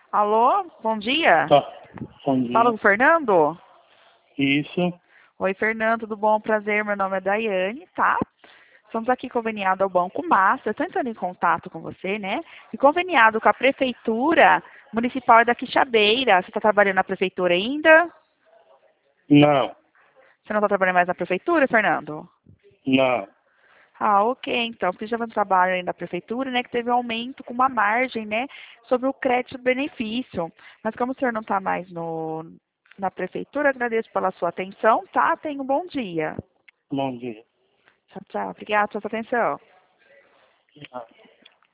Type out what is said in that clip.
Alô, bom dia. Tá. Bom Fala dia. com o Fernando? Isso. Oi, Fernando, tudo bom? Prazer, meu nome é Daiane, tá? Estamos aqui conveniado ao Banco Master, estou entrando em contato com você, né? E conveniado com a Prefeitura Municipal da Quixabeira. Você está trabalhando na Prefeitura ainda? Não. Você não está trabalhando mais na Prefeitura, Fernando? Não. Ah, ok, então, porque já vai um trabalho aí na prefeitura, né, que teve um aumento com uma margem, né, sobre o crédito-benefício. Mas como o senhor não está mais na prefeitura, agradeço pela sua atenção, tá? Tenha um bom dia. Bom dia. Tchau, tchau. Obrigada pela sua atenção. Ah.